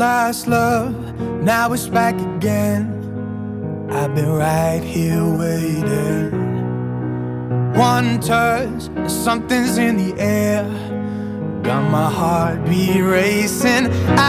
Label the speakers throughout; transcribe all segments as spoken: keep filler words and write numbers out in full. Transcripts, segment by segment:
Speaker 1: lost love, now it's back again. I've been right here waiting. One touch, and something's in the air, got my heartbeat racing.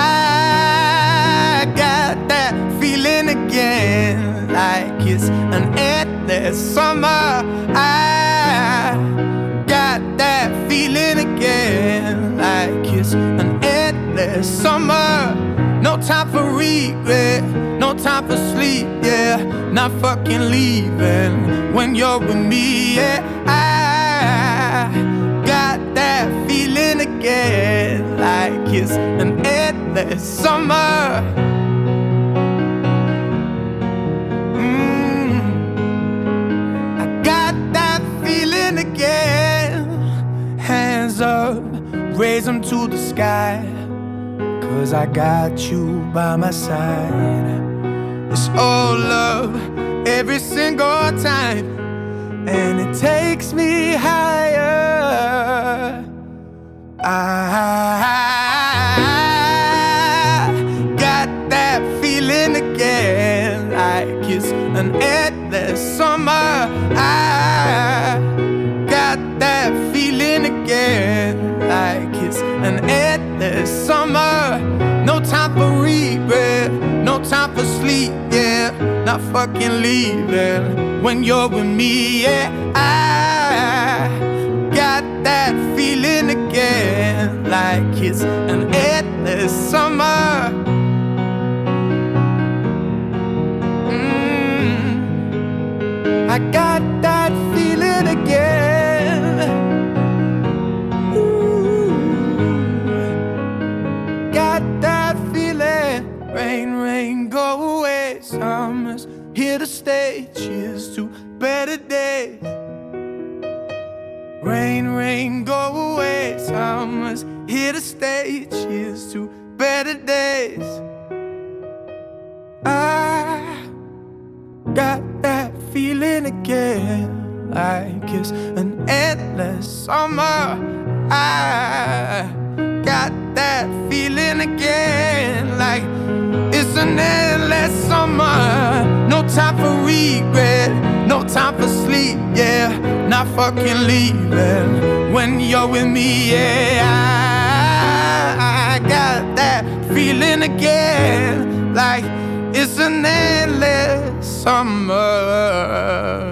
Speaker 1: I got that feeling again, like it's an endless summer. I got that feeling again, like it's an endless summer. No time for regret, no time for sleep, yeah. Not fucking leaving when you're with me, yeah. I got that feeling again, like it's an endless summer. Mm. I got that feeling again. Hands up, raise them to the sky, 'cause I got you by my side. It's all love every single time, and it takes me higher. I got that feeling again, like it's an endless summer. I got that feeling again, like it's an endless summer. No time for regret, no time for sleep, yeah. Not fucking leaving when you're with me, yeah. I got that feeling again, like it's an endless summer. Mm. I got that feeling again. Ooh. Got that feeling. Rain, rain, go away. Summer's here to stay. Cheers to better days. Rain, rain, go away. Summer's here to stay. Cheers to better days. I got that feeling again, like it's an endless summer. I got that feeling again, like it's an endless summer. No time for regret, no time for sleep, yeah. Not fucking leaving when you're with me, yeah. I, I got that feeling again, like it's an endless summer.